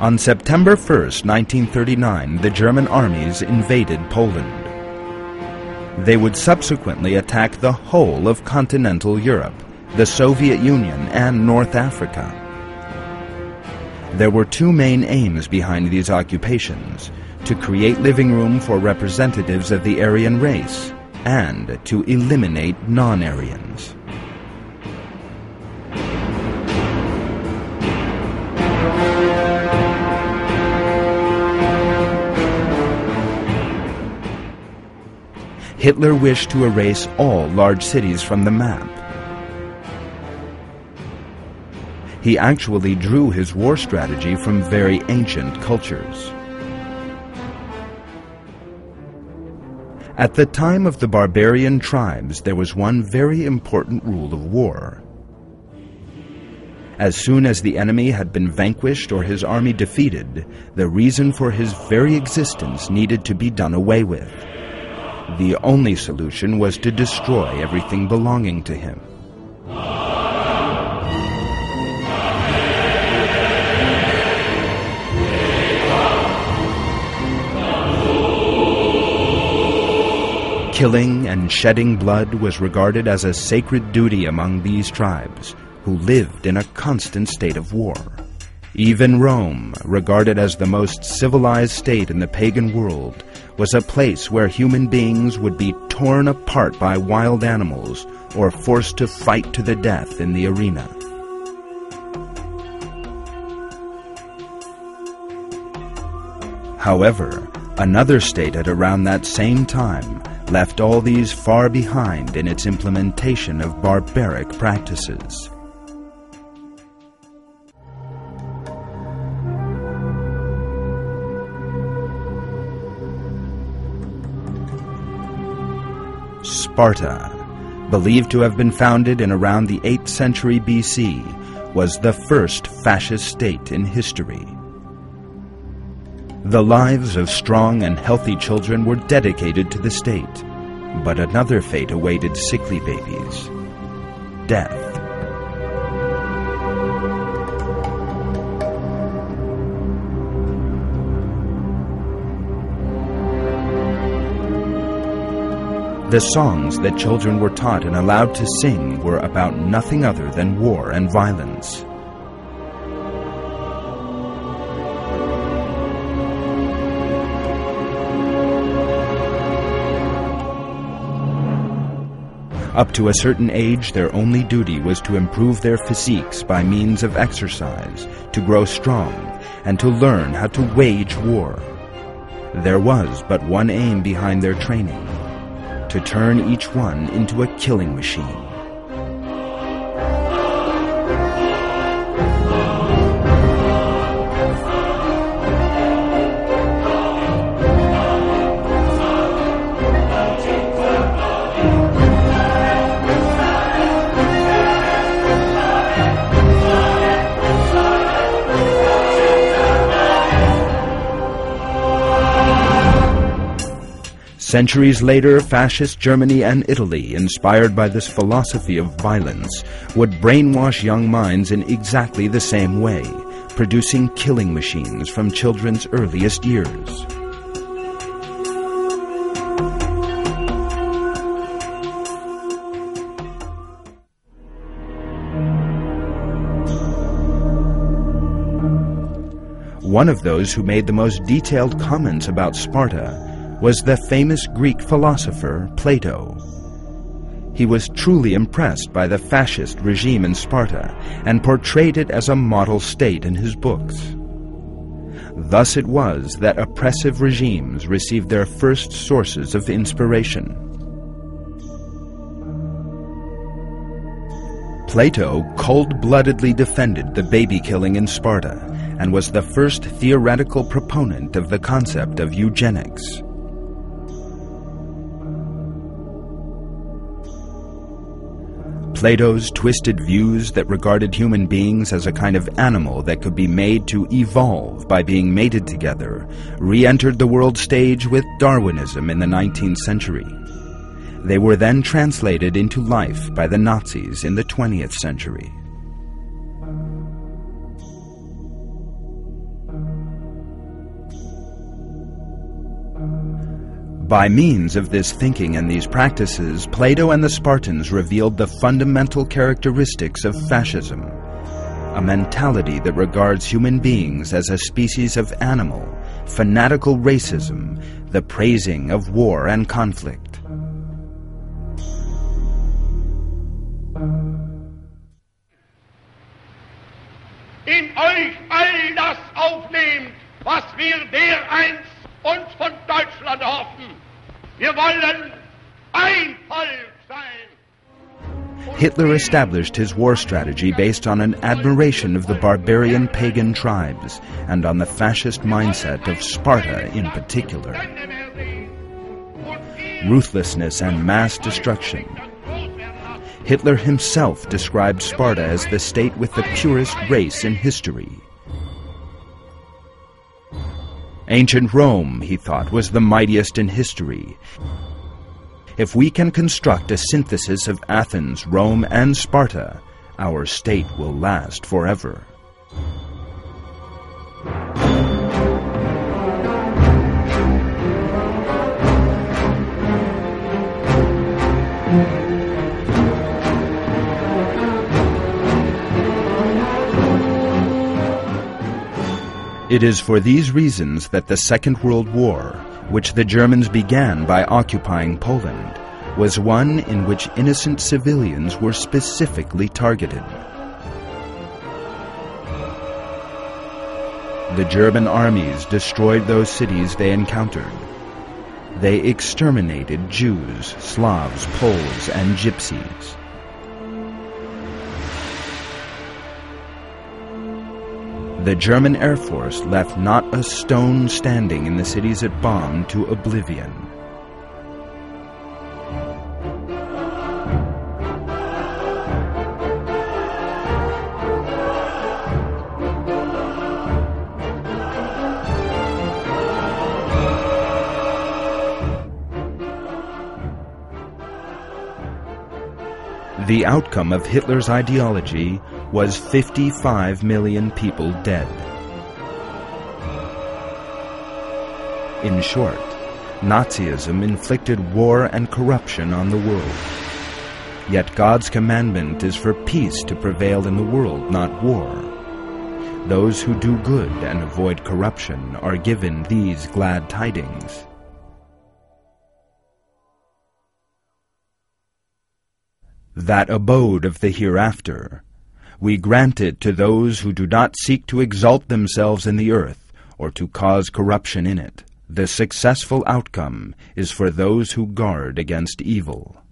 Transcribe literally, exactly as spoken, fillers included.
On September first, nineteen thirty-nine, the German armies invaded Poland. They would subsequently attack the whole of continental Europe, the Soviet Union, and North Africa. There were two main aims behind these occupations: to create living room for representatives of the Aryan race and to eliminate non-Aryans. Hitler wished to erase all large cities from the map. He actually drew his war strategy from very ancient cultures. At the time of the barbarian tribes, there was one very important rule of war. As soon as the enemy had been vanquished or his army defeated, the reason for his very existence needed to be done away with. The only solution was to destroy everything belonging to him. Killing and shedding blood was regarded as a sacred duty among these tribes, who lived in a constant state of war. Even Rome, regarded as the most civilized state in the pagan world, was a place where human beings would be torn apart by wild animals or forced to fight to the death in the arena. However, another state at around that same time left all these far behind in its implementation of barbaric practices. Sparta, believed to have been founded in around the eighth century B C, was the first fascist state in history. The lives of strong and healthy children were dedicated to the state, but another fate awaited sickly babies: death. The songs that children were taught and allowed to sing were about nothing other than war and violence. Up to a certain age, their only duty was to improve their physiques by means of exercise, to grow strong, and to learn how to wage war. There was but one aim behind their training: to turn each one into a killing machine. Centuries later, fascist Germany and Italy, inspired by this philosophy of violence, would brainwash young minds in exactly the same way, producing killing machines from children's earliest years. One of those who made the most detailed comments about Sparta was the famous Greek philosopher Plato. He was truly impressed by the fascist regime in Sparta and portrayed it as a model state in his books. Thus it was that oppressive regimes received their first sources of inspiration. Plato cold-bloodedly defended the baby killing in Sparta and was the first theoretical proponent of the concept of eugenics. Plato's twisted views that regarded human beings as a kind of animal that could be made to evolve by being mated together re-entered the world stage with Darwinism in the nineteenth century. They were then translated into life by the Nazis in the twentieth century. By means of this thinking and these practices, Plato and the Spartans revealed the fundamental characteristics of fascism, a mentality that regards human beings as a species of animal, fanatical racism, the praising of war and conflict. In euch all das aufnehmt, was wir dereinst uns von Deutschland hoffen. Wir wollen ein Volk sein. Hitler established his war strategy based on an admiration of the barbarian pagan tribes and on the fascist mindset of Sparta in particular. Ruthlessness and mass destruction. Hitler himself described Sparta as the state with the purest race in history. Ancient Rome, he thought, was the mightiest in history. If we can construct a synthesis of Athens, Rome, and Sparta, our state will last forever. It is for these reasons that the Second World War, which the Germans began by occupying Poland, was one in which innocent civilians were specifically targeted. The German armies destroyed those cities they encountered. They exterminated Jews, Slavs, Poles, and Gypsies. The German Air Force left not a stone standing in the cities it bombed to oblivion. The outcome of Hitler's ideology was fifty-five million people dead. In short, Nazism inflicted war and corruption on the world. Yet God's commandment is for peace to prevail in the world, not war. Those who do good and avoid corruption are given these glad tidings. That abode of the hereafter, we grant it to those who do not seek to exalt themselves in the earth or to cause corruption in it. The successful outcome is for those who guard against evil.